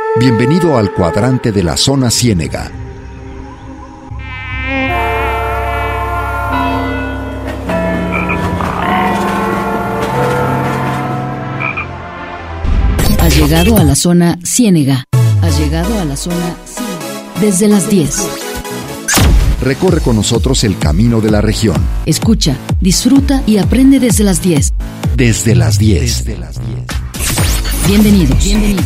Bienvenido al cuadrante de la zona Ciénega. Has llegado a la zona Ciénega. Has llegado a la zona Ciénega. Desde las 10. Recorre con nosotros el camino de la región. Escucha, disfruta y aprende desde las 10. Desde las 10. Bienvenidos. Bienvenidos.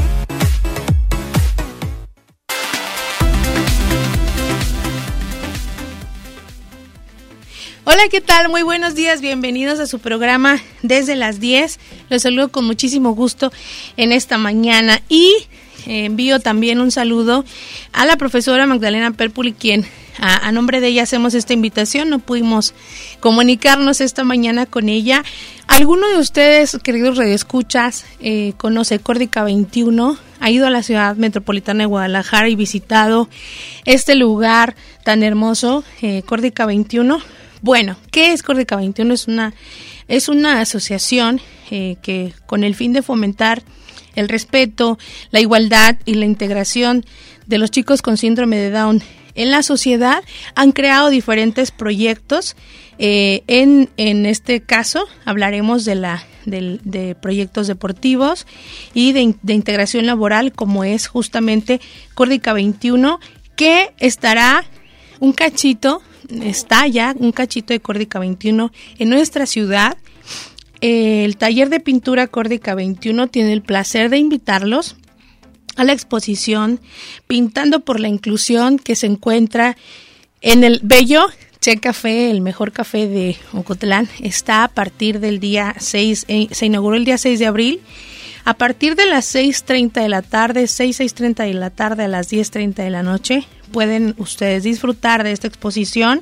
Hola, ¿qué tal? Muy buenos días, bienvenidos a su programa Desde las 10. Los saludo con muchísimo gusto en esta mañana y envío también un saludo a la profesora Magdalena Perpuli, quien a nombre de ella hacemos esta invitación. No pudimos comunicarnos esta mañana con ella. ¿Alguno de ustedes, queridos radioescuchas, conoce Córdica 21? ¿Ha ido a la ciudad metropolitana de Guadalajara y visitado este lugar tan hermoso, Córdica 21? Bueno, ¿qué es Córdica 21? Es una asociación que con el fin de fomentar el respeto, la igualdad y la integración de los chicos con síndrome de Down en la sociedad, han creado diferentes proyectos. En este caso hablaremos de proyectos deportivos y de integración laboral, como es justamente Córdica 21, que está ya un cachito de Córdica 21 en nuestra ciudad. El taller de pintura Córdica 21 tiene el placer de invitarlos a la exposición Pintando por la Inclusión, que se encuentra en el bello Che Café, el mejor café de Ocotlán. Está a partir del día 6, se inauguró el día 6 de abril, a partir de las 6:30 de la tarde, 6:30 de la tarde a las 10:30 de la noche. Pueden ustedes disfrutar de esta exposición.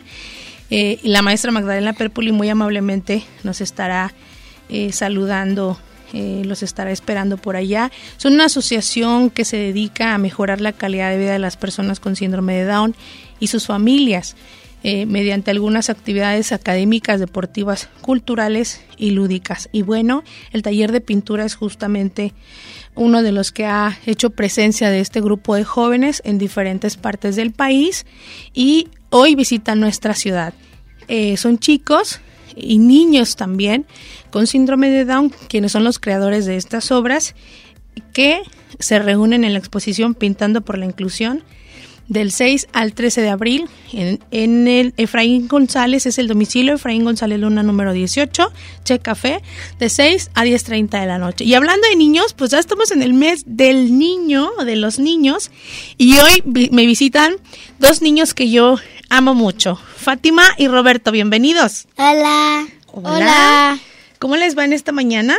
La maestra Magdalena Perpuli muy amablemente nos estará saludando, los estará esperando por allá. Son una asociación que se dedica a mejorar la calidad de vida de las personas con síndrome de Down y sus familias mediante algunas actividades académicas, deportivas, culturales y lúdicas. Y bueno, el taller de pintura es justamente uno de los que ha hecho presencia de este grupo de jóvenes en diferentes partes del país y hoy visitan nuestra ciudad. Son chicos y niños también con síndrome de Down, quienes son los creadores de estas obras, que se reúnen en la exposición Pintando por la Inclusión del 6 al 13 de abril en el Efraín González, es el domicilio Efraín González Luna número 18, Che Café, de 6 a 10:30 de la noche. Y hablando de niños, pues ya estamos en el mes del niño, de los niños, y hoy me visitan dos niños que yo amo mucho, Fátima y Roberto. Bienvenidos. Hola. Hola. ¿Cómo les va en esta mañana?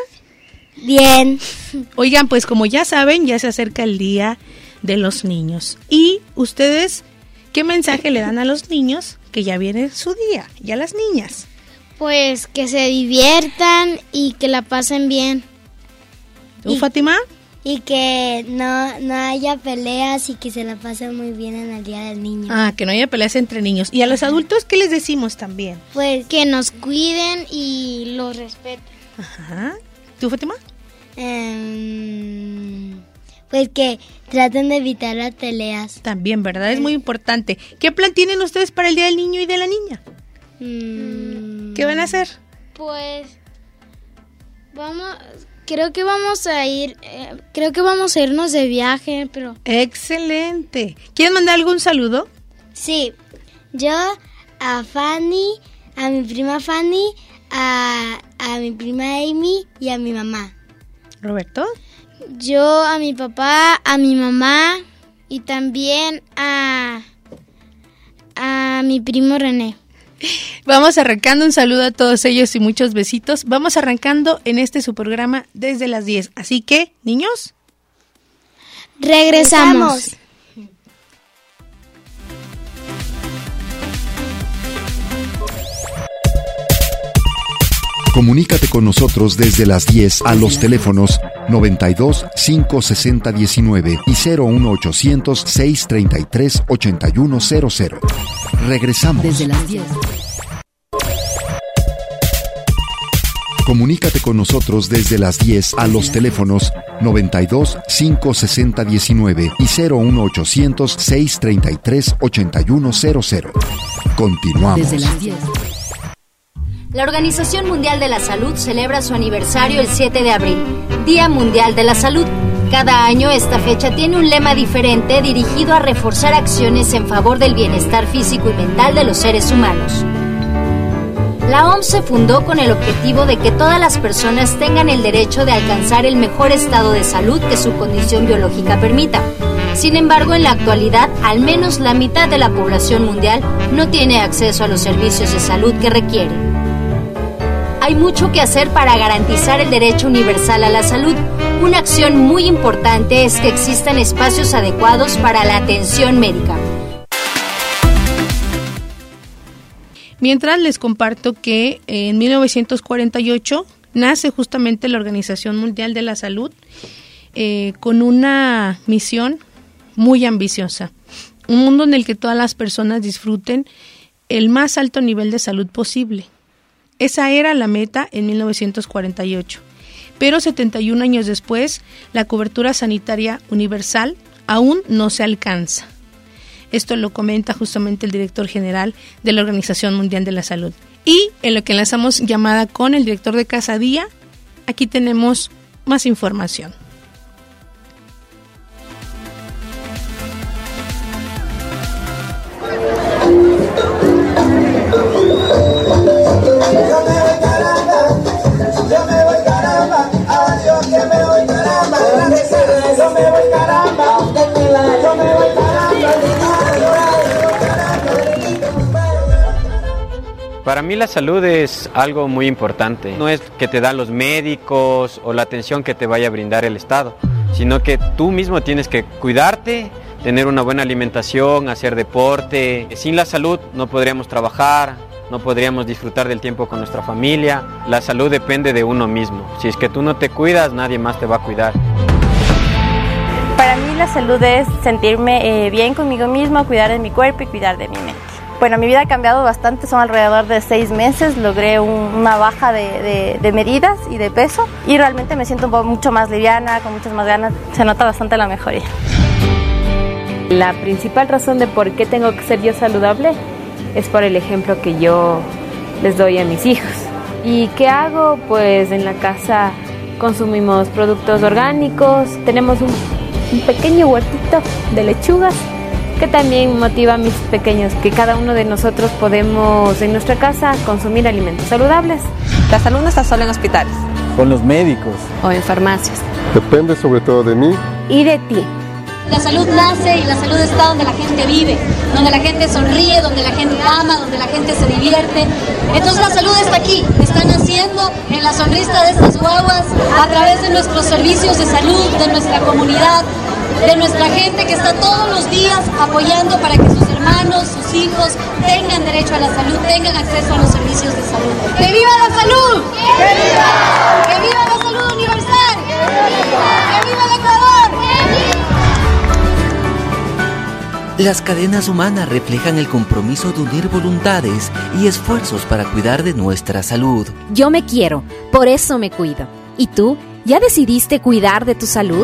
Bien. Oigan, pues como ya saben, ya se acerca el Día de los Niños. ¿Y ustedes qué mensaje le dan a los niños que ya viene su día, y a las niñas? Pues que se diviertan y que la pasen bien. ¿Tú, Fátima? Y que no haya peleas y que se la pasen muy bien en el Día del Niño. Ah, que no haya peleas entre niños. ¿Y a los adultos qué les decimos también? Pues que nos cuiden y los respeten. Ajá. ¿Tú, Fátima? Pues que traten de evitar las peleas. También, ¿verdad? Es muy importante. ¿Qué plan tienen ustedes para el Día del Niño y de la Niña? ¿Qué van a hacer? Pues creo que vamos a irnos de viaje, pero... Excelente. ¿Quieren mandar algún saludo? Sí, yo a Fanny, a mi prima Fanny, a mi prima Amy y a mi mamá. ¿Roberto? Yo a mi papá, a mi mamá y también a mi primo René. Vamos arrancando, un saludo a todos ellos y muchos besitos. Vamos arrancando en su programa desde las 10. Así que, niños, regresamos. Comunícate con nosotros desde las 10 a los teléfonos 92 560 19 y 01800 633 8100. Regresamos. Desde las 10. Comunícate con nosotros desde las 10 a los teléfonos 92 560 19 y 01800 633 8100. Continuamos. Desde las 10. La Organización Mundial de la Salud celebra su aniversario el 7 de abril, Día Mundial de la Salud. Cada año esta fecha tiene un lema diferente dirigido a reforzar acciones en favor del bienestar físico y mental de los seres humanos. La OMS se fundó con el objetivo de que todas las personas tengan el derecho de alcanzar el mejor estado de salud que su condición biológica permita. Sin embargo, en la actualidad, al menos la mitad de la población mundial no tiene acceso a los servicios de salud que requiere. Hay mucho que hacer para garantizar el derecho universal a la salud. Una acción muy importante es que existan espacios adecuados para la atención médica. Mientras les comparto que en 1948 nace justamente la Organización Mundial de la Salud con una misión muy ambiciosa. Un mundo en el que todas las personas disfruten el más alto nivel de salud posible. Esa era la meta en 1948. Pero 71 años después, la cobertura sanitaria universal aún no se alcanza. Esto lo comenta justamente el director general de la Organización Mundial de la Salud. Y en lo que enlazamos llamada con el director de Casa Día, aquí tenemos más información. Para mí la salud es algo muy importante. No es que te dan los médicos o la atención que te vaya a brindar el Estado, sino que tú mismo tienes que cuidarte, tener una buena alimentación, hacer deporte. Sin la salud no podríamos trabajar, no podríamos disfrutar del tiempo con nuestra familia. La salud depende de uno mismo. Si es que tú no te cuidas, nadie más te va a cuidar. Para mí la salud es sentirme bien conmigo mismo, cuidar de mi cuerpo y cuidar de mi mente. Bueno, mi vida ha cambiado bastante, son alrededor de 6 meses, logré una baja de medidas y de peso y realmente me siento mucho más liviana, con muchas más ganas, se nota bastante la mejoría. La principal razón de por qué tengo que ser yo saludable es por el ejemplo que yo les doy a mis hijos. ¿Y qué hago? Pues en la casa consumimos productos orgánicos, tenemos un pequeño huertito de lechugas que también motiva a mis pequeños, que cada uno de nosotros podemos en nuestra casa consumir alimentos saludables. La salud no está solo en hospitales. Con los médicos. O en farmacias. Depende sobre todo de mí. Y de ti. La salud nace y la salud está donde la gente vive, donde la gente sonríe, donde la gente ama, donde la gente se divierte. Entonces la salud está aquí, está naciendo en la sonrisa de estas guaguas, a través de nuestros servicios de salud, de nuestra comunidad, de nuestra gente que está todos los días apoyando para que sus hermanos, sus hijos tengan derecho a la salud, tengan acceso a los servicios de salud. ¡Que viva la salud! ¡Que viva! ¡Que viva la salud universal! ¡Que viva! ¡Que viva el Ecuador! ¡Que viva! Las cadenas humanas reflejan el compromiso de unir voluntades y esfuerzos para cuidar de nuestra salud. Yo me quiero, por eso me cuido. ¿Y tú? ¿Ya decidiste cuidar de tu salud?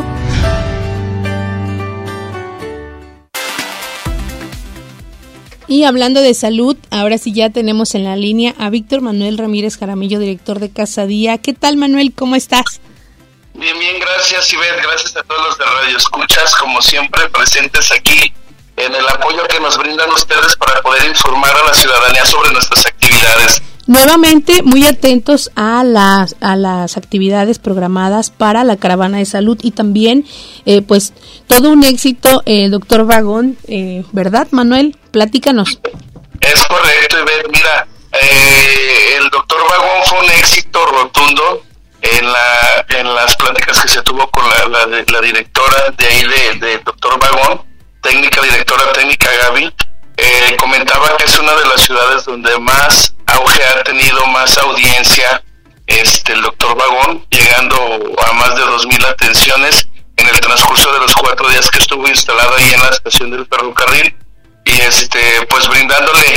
Y hablando de salud, ahora sí ya tenemos en la línea a Víctor Manuel Ramírez Jaramillo, director de Casa Día. ¿Qué tal, Manuel? ¿Cómo estás? Bien, gracias, Ivette. Gracias a todos los de Radio Escuchas, como siempre, presentes aquí en el apoyo que nos brindan ustedes para poder informar a la ciudadanía sobre nuestras actividades. Nuevamente, muy atentos a las actividades programadas para la Caravana de Salud y también, pues, todo un éxito, doctor Vagón, ¿verdad, Manuel? Platícanos. Es correcto, Ivette. Mira, el doctor Vagón fue un éxito rotundo en las pláticas que se tuvo con la directora de ahí de doctor Vagón, directora técnica Gaby. Comentaba que es una de las ciudades donde más auge ha tenido, más audiencia el doctor Vagón, llegando a más de 2,000 atenciones en el transcurso de los 4 días que estuvo instalado ahí en la estación del ferrocarril y pues brindándole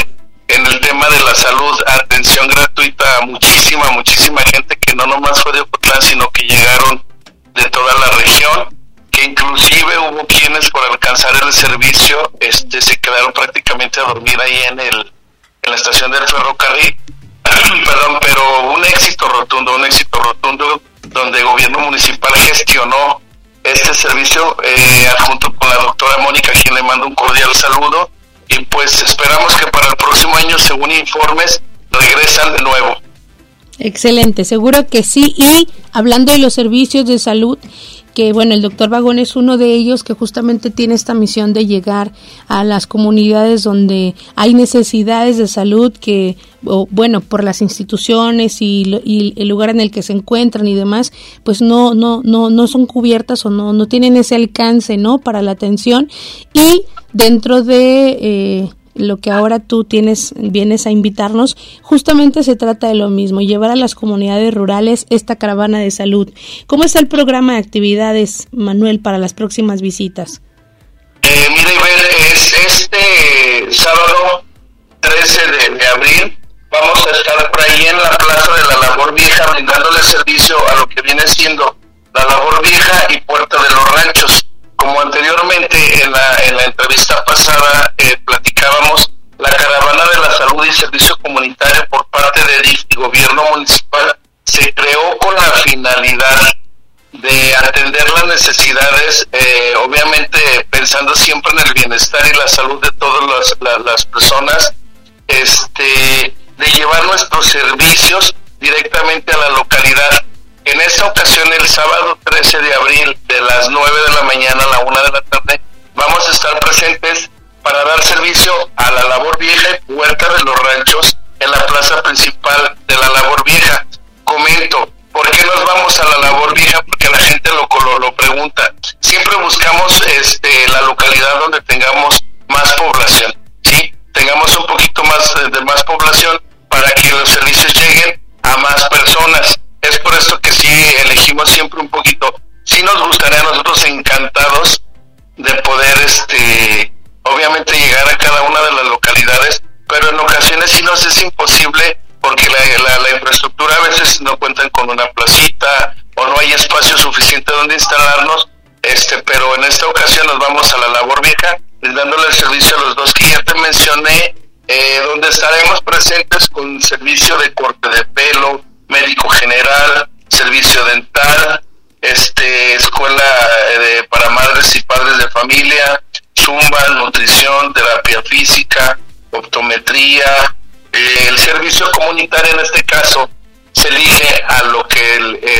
en el tema de la salud, atención gratuita a muchísima gente que no nomás fue de Ocotlán, sino que llegaron de toda la región, que inclusive hubo quienes por alcanzar el servicio se quedaron prácticamente a dormir ahí en la estación del ferrocarril. Perdón, pero un éxito rotundo, donde el gobierno municipal gestionó este servicio junto con la doctora Mónica, a quien le mando un cordial saludo, y pues esperamos que para el próximo año, según informes, regresan de nuevo. Excelente, seguro que sí. Y hablando de los servicios de salud, que bueno, el doctor Vagón es uno de ellos, que justamente tiene esta misión de llegar a las comunidades donde hay necesidades de salud que, bueno, por las instituciones y el lugar en el que se encuentran y demás, pues no son cubiertas o no tienen ese alcance, ¿no?, para la atención. Y dentro de lo que ahora tú vienes a invitarnos, justamente se trata de lo mismo, llevar a las comunidades rurales esta caravana de salud. ¿Cómo está el programa de actividades, Manuel, para las próximas visitas? Mira, Iber, este sábado 13 de abril vamos a estar por ahí en la Plaza de la Labor Vieja, brindándole servicio a lo que viene siendo la Labor Vieja y Puerta de los Ranchos. Como anteriormente en la entrevista pasada platicábamos, la caravana de la salud y servicio comunitario por parte de DIF y gobierno municipal se creó con la finalidad de atender las necesidades, obviamente pensando siempre en el bienestar y la salud de todas las personas, de llevar nuestros servicios directamente a la localidad. En esta ocasión, el sábado 13 de abril, de las 9 de la mañana a la 1 de la tarde, vamos a estar presentes para dar servicio a la Labor Vieja y Puerta de los Ranchos en la plaza principal de la Labor Vieja. Comento, ¿por qué nos vamos a la Labor Vieja? Porque la gente lo pregunta. Siempre buscamos la localidad donde tengamos más población, ¿sí? Tengamos un poquito más de más población para que los servicios lleguen a más personas. Es por esto que sí elegimos siempre un poquito. Sí nos gustaría a nosotros encantados de poder, obviamente llegar a cada una de las localidades, pero en ocasiones sí nos es imposible porque la infraestructura a veces no cuentan con una placita o no hay espacio suficiente donde instalarnos, pero en esta ocasión nos vamos a la Labor Vieja, dándole el servicio a los dos que ya te mencioné, donde estaremos presentes con servicio de corte de pelo, médico general, servicio dental, escuela para madres y padres de familia, zumba, nutrición, terapia física, optometría. El servicio comunitario en este caso se elige a lo que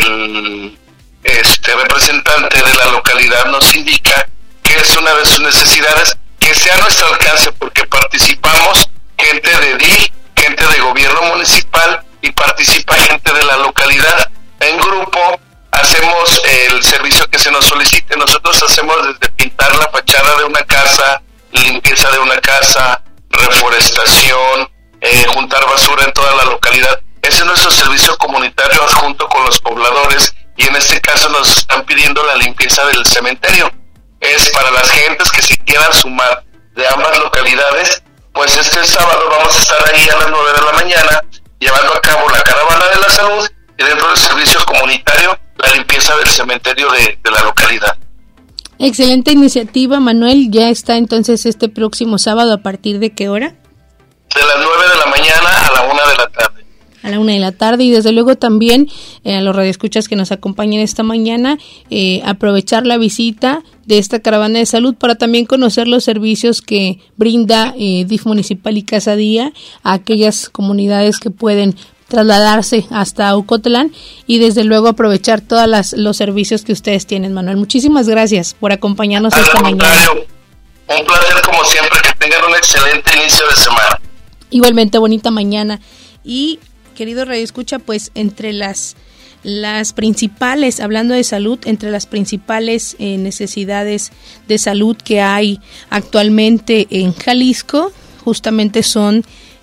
el representante de la localidad nos indica que es una de sus necesidades, que sea a nuestro alcance, porque participamos gente de DIF, gente de gobierno municipal, y participa gente de la localidad. En grupo hacemos el servicio que se nos solicite. Nosotros hacemos desde pintar la fachada de una casa, limpieza de una casa, reforestación, juntar basura en toda la localidad. Ese es nuestro servicio comunitario junto con los pobladores, y en este caso nos están pidiendo la limpieza del cementerio. Es para las gentes que se quieran sumar de ambas localidades. Pues este sábado vamos a estar ahí a las 9 de la mañana llevando a cabo la caravana de la salud y dentro del servicio comunitario la limpieza del cementerio de la localidad. Excelente iniciativa, Manuel. Ya está entonces este próximo sábado, ¿a partir de qué hora? De las 9 de la mañana a la 1 de la tarde. A la 1 de la tarde, y desde luego también a los radioescuchas que nos acompañan esta mañana, aprovechar la visita de esta caravana de salud para también conocer los servicios que brinda DIF Municipal y Casa Día a aquellas comunidades que pueden trasladarse hasta Ocotlán, y desde luego aprovechar todos los servicios que ustedes tienen, Manuel. Muchísimas gracias por acompañarnos esta mañana. Un placer como siempre, que tengan un excelente inicio de semana. Igualmente, bonita mañana. Y querido Radio Escucha, pues entre las principales, hablando de salud, entre las principales necesidades de salud que hay actualmente en Jalisco, justamente son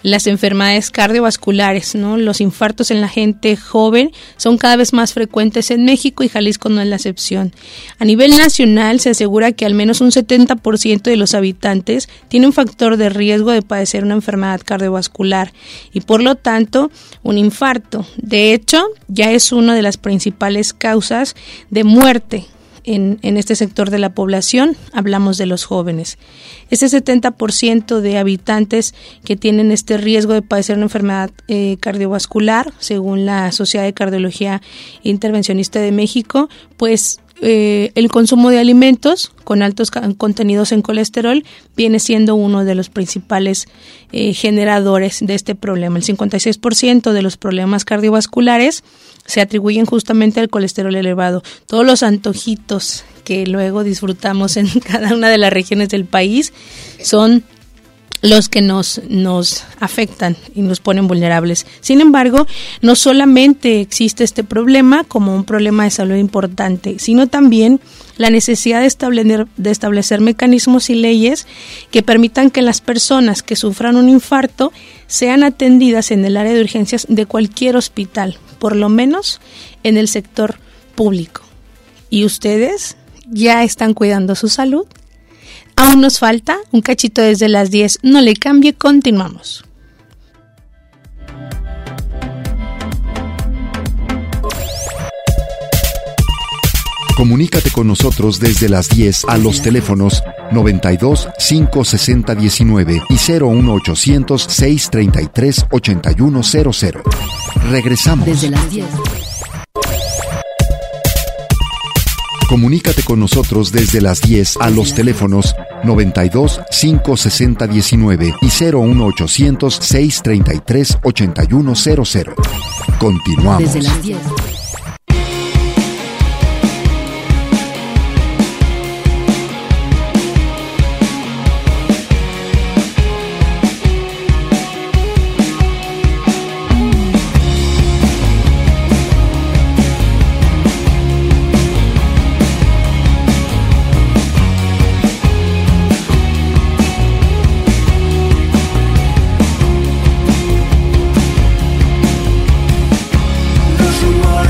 las enfermedades cardiovasculares, ¿no? Los infartos en la gente joven son cada vez más frecuentes en México y Jalisco no es la excepción. A nivel nacional se asegura que al menos un 70% de los habitantes tiene un factor de riesgo de padecer una enfermedad cardiovascular y por lo tanto un infarto. De hecho, ya es una de las principales causas de muerte en este sector de la población. Hablamos de los jóvenes. Ese 70% de habitantes que tienen este riesgo de padecer una enfermedad cardiovascular, según la Sociedad de Cardiología Intervencionista de México, pues el consumo de alimentos con altos contenidos en colesterol viene siendo uno de los principales generadores de este problema. El 56% de los problemas cardiovasculares se atribuyen justamente al colesterol elevado. Todos los antojitos que luego disfrutamos en cada una de las regiones del país son los que nos afectan y nos ponen vulnerables. Sin embargo, no solamente existe este problema como un problema de salud importante, sino también la necesidad de establecer mecanismos y leyes que permitan que las personas que sufran un infarto sean atendidas en el área de urgencias de cualquier hospital, por lo menos en el sector público. ¿Y ustedes ya están cuidando su salud? Aún nos falta un cachito desde las 10. No le cambie, continuamos. Comunícate con nosotros desde las 10 a los teléfonos 92 560 19 y 01800 633 8100. Regresamos. Desde las 10. Comunícate con nosotros desde las 10 a los teléfonos 92 560 19 y 01800 633 8100. Continuamos. Desde las 10. Los rumores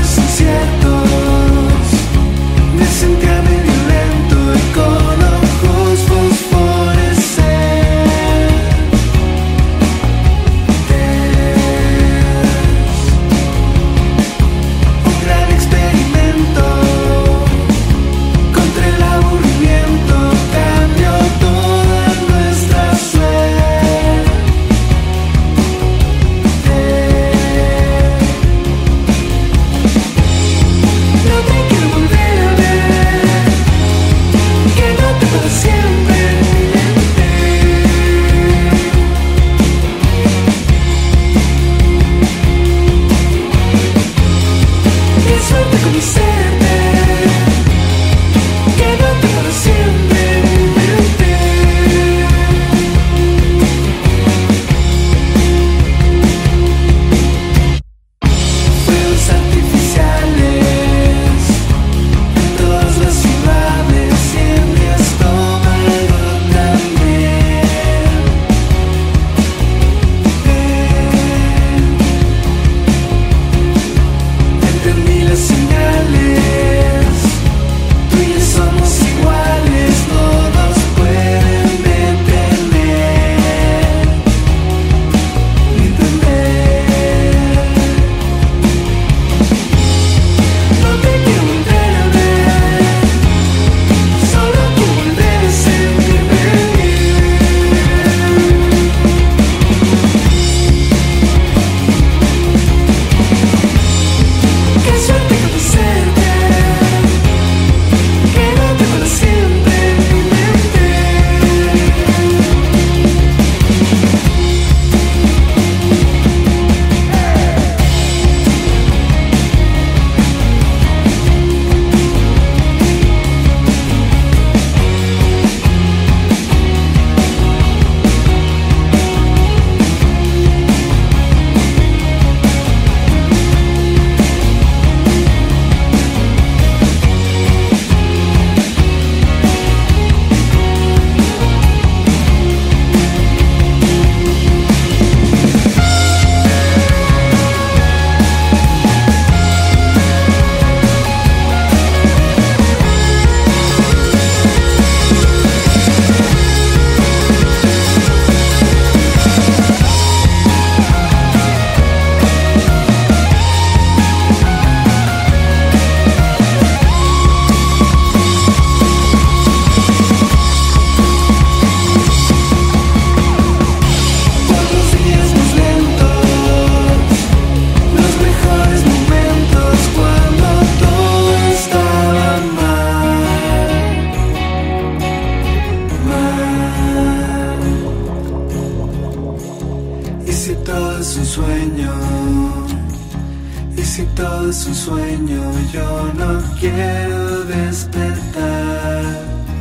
si todo es un sueño, yo no quiero despertar.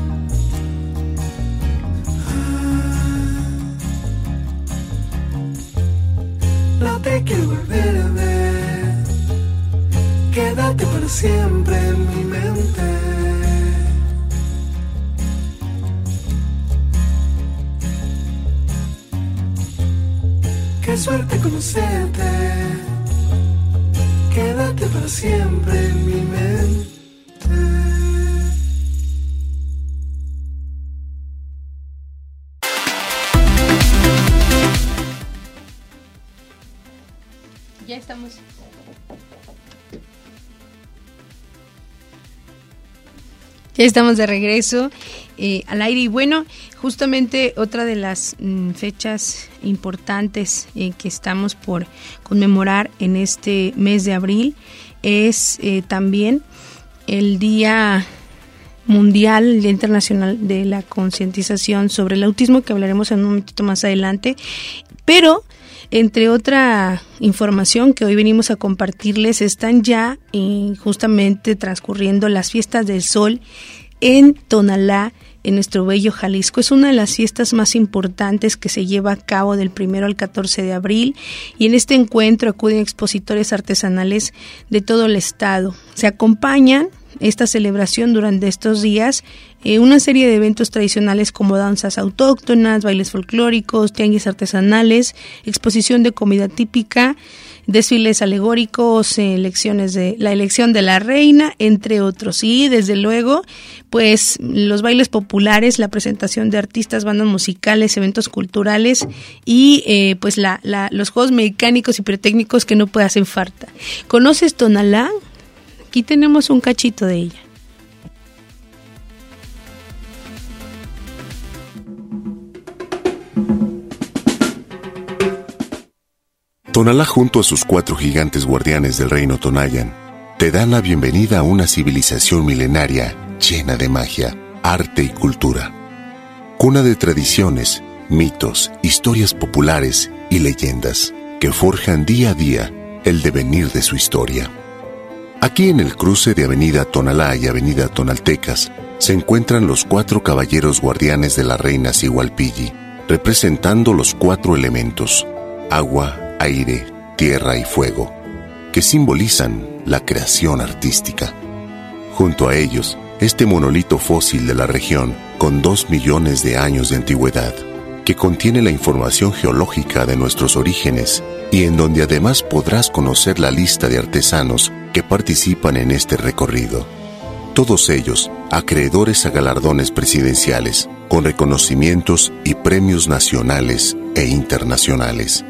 No te quiero volver a ver, quédate para siempre en mi mente. Qué suerte conocerte, quédate para siempre en mi mente. Ya estamos. Ya estamos de regreso al aire y bueno, justamente otra de las fechas importantes que estamos por conmemorar en este mes de abril es también el Día Mundial, el Día Internacional de la Concientización sobre el Autismo, que hablaremos en un momentito más adelante, pero entre otra información que hoy venimos a compartirles, están ya justamente transcurriendo las fiestas del sol en Tonalá, en nuestro bello Jalisco. Es una de las fiestas más importantes que se lleva a cabo del 1 al 14 de abril y en este encuentro acuden expositores artesanales de todo el estado. Se acompañan esta celebración durante estos días una serie de eventos tradicionales como danzas autóctonas, bailes folclóricos, tianguis artesanales, exposición de comida típica, desfiles alegóricos, la elección de la reina, entre otros. Y desde luego, pues los bailes populares, la presentación de artistas, bandas musicales, eventos culturales y pues los juegos mecánicos y pirotécnicos que no puede hacer falta. ¿Conoces Tonalá? Aquí tenemos un cachito de ella. Tonalá, junto a sus 4 gigantes guardianes del reino Tonayan, te dan la bienvenida a una civilización milenaria llena de magia, arte y cultura. Cuna de tradiciones, mitos, historias populares y leyendas que forjan día a día el devenir de su historia. Aquí en el cruce de Avenida Tonalá y Avenida Tonaltecas se encuentran los 4 caballeros guardianes de la reina Sigualpilli, representando los 4 elementos: agua, aire, tierra y fuego, que simbolizan la creación artística. Junto a ellos, este monolito fósil de la región, con 2 millones de años de antigüedad, que contiene la información geológica de nuestros orígenes y en donde además podrás conocer la lista de artesanos que participan en este recorrido. Todos ellos acreedores a galardones presidenciales, con reconocimientos y premios nacionales e internacionales.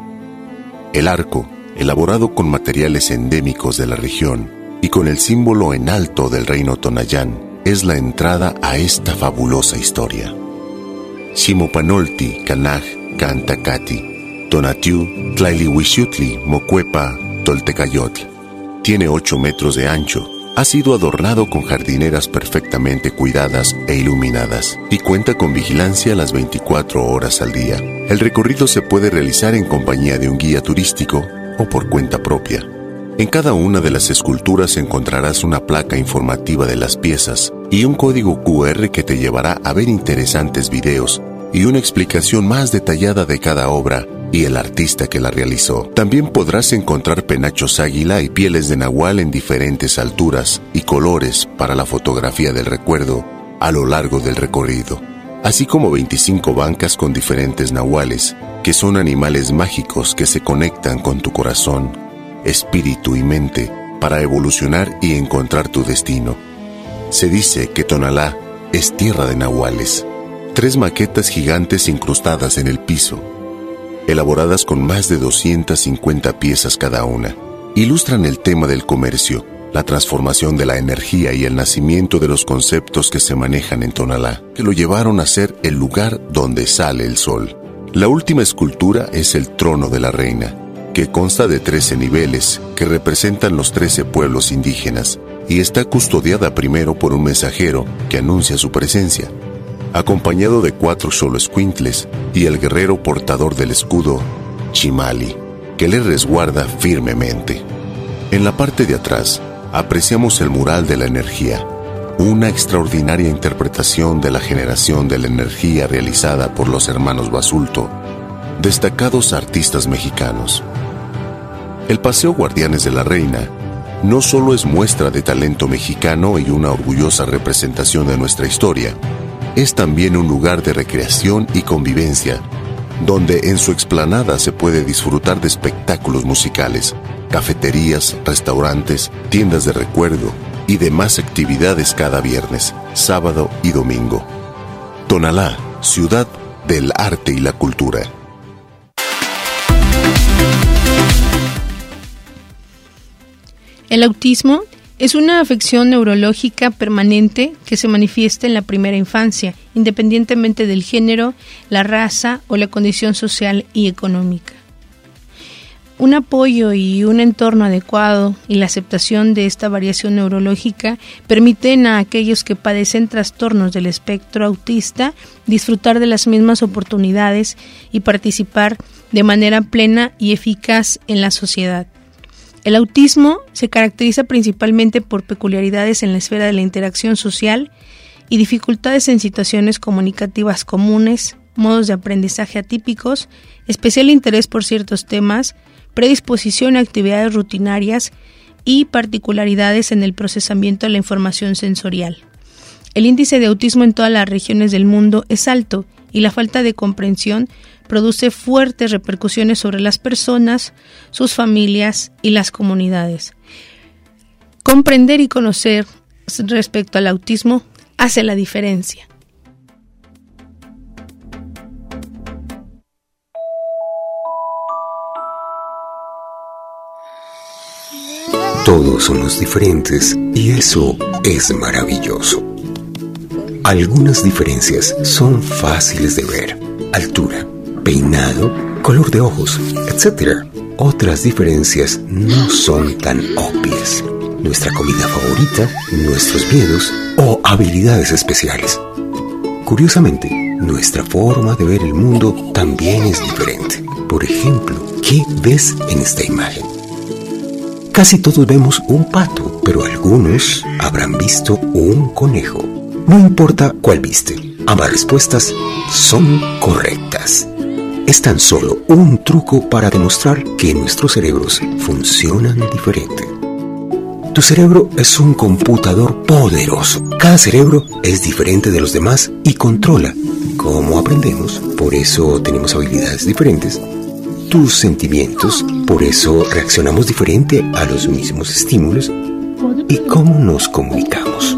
El arco, elaborado con materiales endémicos de la región y con el símbolo en alto del reino Tonayán, es la entrada a esta fabulosa historia. Ximopanolti, Canaj, Cantacati, Tonatiu, Tlailihuixutli, Mocuepa, Toltecayotl. Tiene 8 metros de ancho, ha sido adornado con jardineras perfectamente cuidadas e iluminadas y cuenta con vigilancia las 24 horas al día. El recorrido se puede realizar en compañía de un guía turístico o por cuenta propia. En cada una de las esculturas encontrarás una placa informativa de las piezas y un código QR que te llevará a ver interesantes videos y una explicación más detallada de cada obra y el artista que la realizó. También podrás encontrar penachos águila y pieles de nahual en diferentes alturas y colores para la fotografía del recuerdo a lo largo del recorrido, así como 25 bancas con diferentes nahuales, que son animales mágicos que se conectan con tu corazón, espíritu y mente para evolucionar y encontrar tu destino. Se dice que Tonalá es tierra de nahuales. 3 maquetas gigantes incrustadas en el piso, elaboradas con más de 250 piezas cada una, ilustran el tema del comercio, la transformación de la energía y el nacimiento de los conceptos que se manejan en Tonalá, que lo llevaron a ser el lugar donde sale el sol. La última escultura es el trono de la reina, que consta de 13 niveles que representan los 13 pueblos indígenas y está custodiada primero por un mensajero que anuncia su presencia, acompañado de 4 xoloescuintles y el guerrero portador del escudo, Chimali, que le resguarda firmemente. En la parte de atrás, apreciamos el mural de la energía, una extraordinaria interpretación de la generación de la energía realizada por los hermanos Basulto, destacados artistas mexicanos. El Paseo Guardianes de la Reina no solo es muestra de talento mexicano y una orgullosa representación de nuestra historia, es también un lugar de recreación y convivencia, donde en su explanada se puede disfrutar de espectáculos musicales, cafeterías, restaurantes, tiendas de recuerdo y demás actividades cada viernes, sábado y domingo. Tonalá, ciudad del arte y la cultura. El autismo es una afección neurológica permanente que se manifiesta en la primera infancia, independientemente del género, la raza o la condición social y económica. Un apoyo y un entorno adecuado y la aceptación de esta variación neurológica permiten a aquellos que padecen trastornos del espectro autista disfrutar de las mismas oportunidades y participar de manera plena y eficaz en la sociedad. El autismo se caracteriza principalmente por peculiaridades en la esfera de la interacción social y dificultades en situaciones comunicativas comunes, modos de aprendizaje atípicos, especial interés por ciertos temas, predisposición a actividades rutinarias y particularidades en el procesamiento de la información sensorial. El índice de autismo en todas las regiones del mundo es alto y la falta de comprensión produce fuertes repercusiones sobre las personas, sus familias y las comunidades. Comprender y conocer respecto al autismo hace la diferencia. Todos somos diferentes y eso es maravilloso. Algunas diferencias son fáciles de ver: altura, peinado, color de ojos, etc. Otras diferencias no son tan obvias: nuestra comida favorita, nuestros miedos o habilidades especiales. Curiosamente, nuestra forma de ver el mundo también es diferente. Por ejemplo, ¿qué ves en esta imagen? Casi todos vemos un pato, pero algunos habrán visto un conejo. No importa cuál viste, ambas respuestas son correctas. Es tan solo un truco para demostrar que nuestros cerebros funcionan diferente. Tu cerebro es un computador poderoso. Cada cerebro es diferente de los demás y controla cómo aprendemos, por eso tenemos habilidades diferentes. Tus sentimientos, por eso reaccionamos diferente a los mismos estímulos, y cómo nos comunicamos.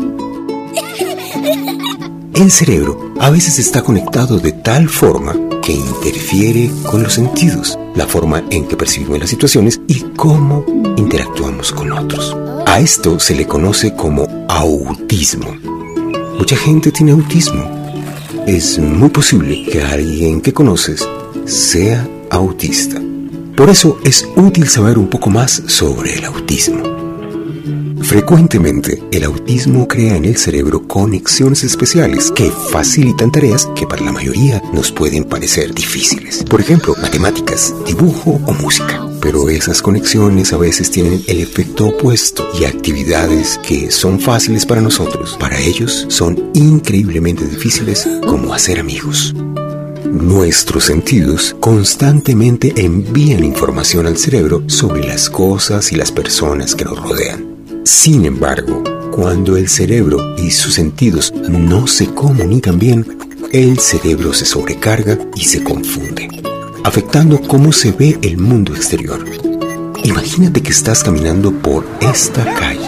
El cerebro a veces está conectado de tal forma que interfiere con los sentidos, la forma en que percibimos las situaciones y cómo interactuamos con otros. A esto se le conoce como autismo. Mucha gente tiene autismo. Es muy posible que alguien que conoces sea autista. Por eso es útil saber un poco más sobre el autismo. Frecuentemente, el autismo crea en el cerebro conexiones especiales que facilitan tareas que para la mayoría nos pueden parecer difíciles. Por ejemplo, matemáticas, dibujo o música. Pero esas conexiones a veces tienen el efecto opuesto y actividades que son fáciles para nosotros, para ellos son increíblemente difíciles, como hacer amigos. Nuestros sentidos constantemente envían información al cerebro sobre las cosas y las personas que nos rodean. Sin embargo, cuando el cerebro y sus sentidos no se comunican bien, el cerebro se sobrecarga y se confunde, afectando cómo se ve el mundo exterior. Imagínate que estás caminando por esta calle.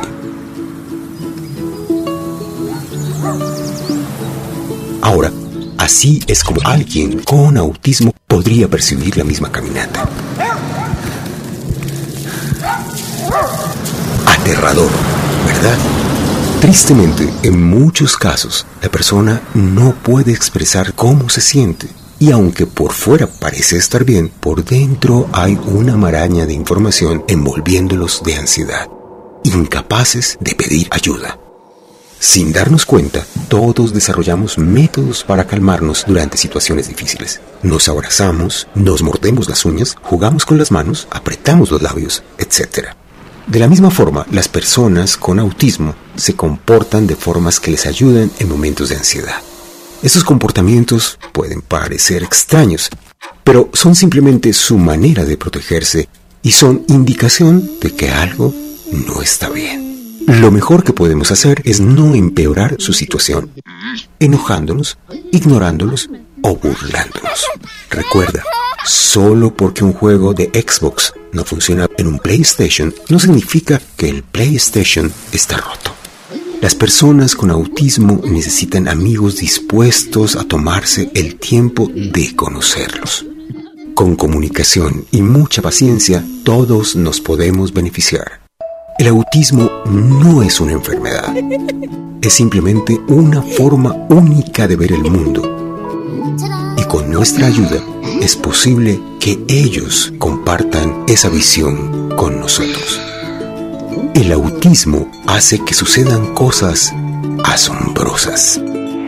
Ahora, así es como alguien con autismo podría percibir la misma caminata. Aterrador, ¿verdad? Tristemente, en muchos casos, la persona no puede expresar cómo se siente. Y aunque por fuera parece estar bien, por dentro hay una maraña de información envolviéndolos de ansiedad, incapaces de pedir ayuda. Sin darnos cuenta, todos desarrollamos métodos para calmarnos durante situaciones difíciles. Nos abrazamos, nos mordemos las uñas, jugamos con las manos, apretamos los labios, etc. De la misma forma, las personas con autismo se comportan de formas que les ayudan en momentos de ansiedad. Estos comportamientos pueden parecer extraños, pero son simplemente su manera de protegerse y son indicación de que algo no está bien. Lo mejor que podemos hacer es no empeorar su situación, enojándonos, ignorándolos o burlándonos. Recuerda, solo porque un juego de Xbox no funciona en un PlayStation, no significa que el PlayStation está roto. Las personas con autismo necesitan amigos dispuestos a tomarse el tiempo de conocerlos. Con comunicación y mucha paciencia, todos nos podemos beneficiar. El autismo no es una enfermedad, es simplemente una forma única de ver el mundo. Y con nuestra ayuda es posible que ellos compartan esa visión con nosotros. El autismo hace que sucedan cosas asombrosas.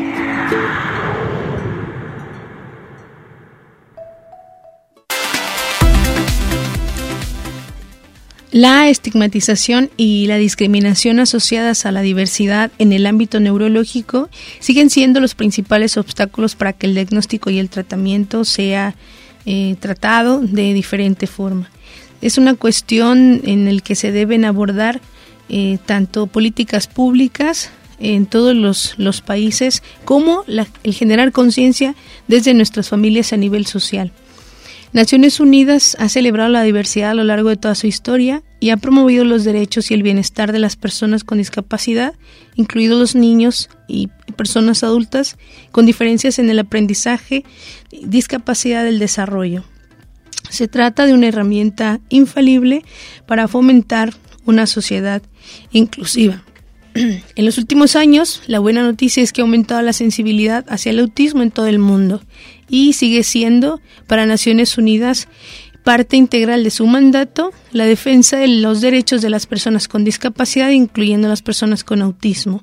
La estigmatización y la discriminación asociadas a la diversidad en el ámbito neurológico siguen siendo los principales obstáculos para que el diagnóstico y el tratamiento sea tratado de diferente forma. Es una cuestión en la que se deben abordar tanto políticas públicas en todos los países como el generar conciencia desde nuestras familias a nivel social. Naciones Unidas ha celebrado la diversidad a lo largo de toda su historia y ha promovido los derechos y el bienestar de las personas con discapacidad, incluidos los niños y personas adultas con diferencias en el aprendizaje, discapacidad del desarrollo. Se trata de una herramienta infalible para fomentar una sociedad inclusiva. En los últimos años, la buena noticia es que ha aumentado la sensibilidad hacia el autismo en todo el mundo y sigue siendo para Naciones Unidas parte integral de su mandato la defensa de los derechos de las personas con discapacidad, incluyendo las personas con autismo.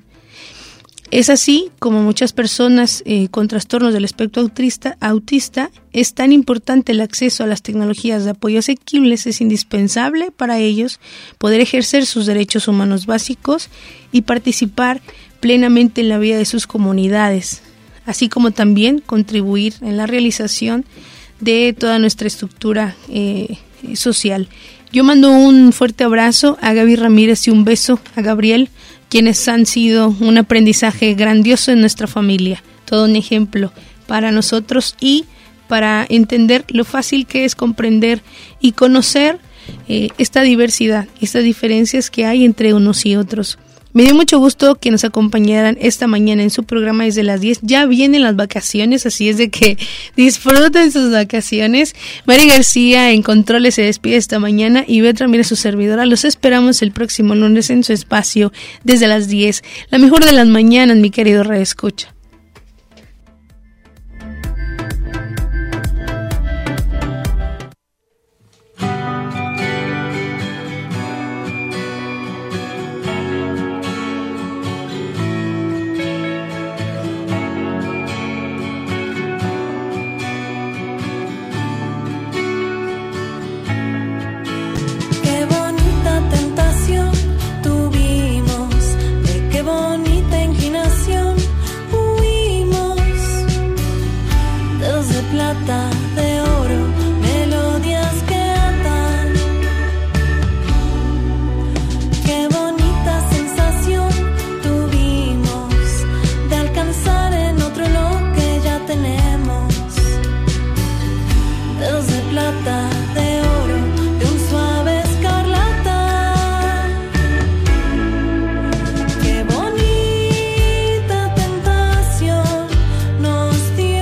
Es así como muchas personas con trastornos del espectro autista, es tan importante el acceso a las tecnologías de apoyo asequibles, es indispensable para ellos poder ejercer sus derechos humanos básicos y participar plenamente en la vida de sus comunidades, así como también contribuir en la realización de toda nuestra estructura social. Yo mando un fuerte abrazo a Gaby Ramírez y un beso a Gabriel, quienes han sido un aprendizaje grandioso en nuestra familia, todo un ejemplo para nosotros y para entender lo fácil que es comprender y conocer esta diversidad, estas diferencias que hay entre unos y otros. Me dio mucho gusto que nos acompañaran esta mañana en su programa desde las 10. Ya vienen las vacaciones, así es de que disfruten sus vacaciones. Mari García en Controles se despide esta mañana y Beth Ramírez, su servidora. Los esperamos el próximo lunes en su espacio desde las 10. La mejor de las mañanas, mi querido radioescucha. De oro, melodías que atan. Qué bonita sensación tuvimos de alcanzar en otro lo que ya tenemos. Dedos de plata, de oro, de un suave escarlata. Qué bonita tentación nos dio.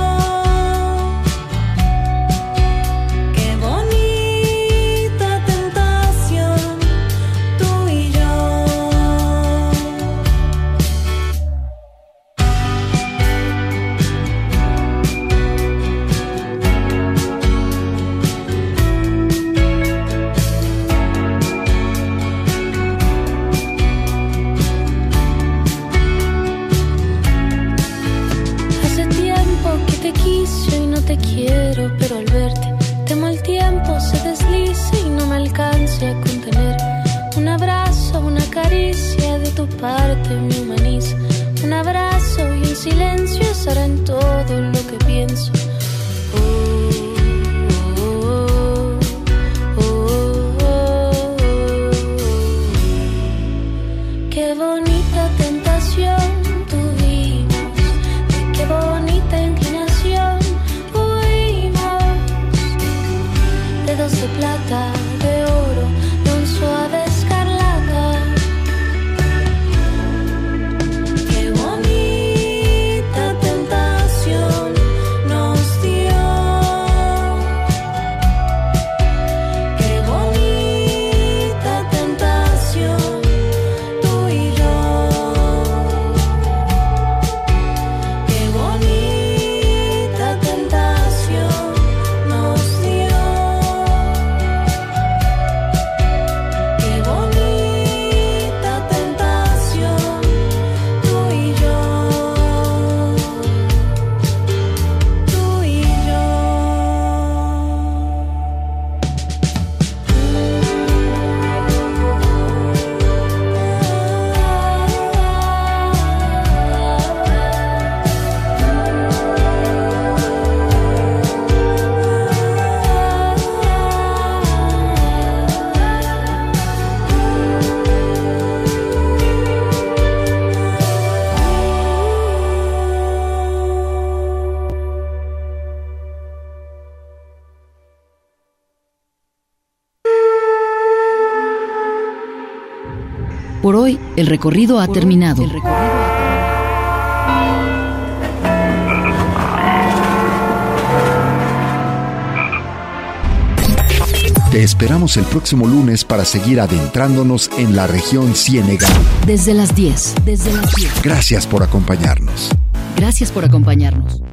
Te quiero, pero al verte temo el tiempo se deslice y no me alcance a contener. parte me humaniza. Un abrazo y un silencio estará en todo lo que pienso. Qué bonita tentación tuvimos, de qué bonita inclinación huimos. Dedos de plata, de oro, de un suave escarlata. Qué bonita tentación nos dio. Qué bonita tentación. Por hoy, el recorrido ha terminado. Te esperamos el próximo lunes para seguir adentrándonos en la región Ciénega. Desde las 10. Gracias por acompañarnos. Gracias por acompañarnos.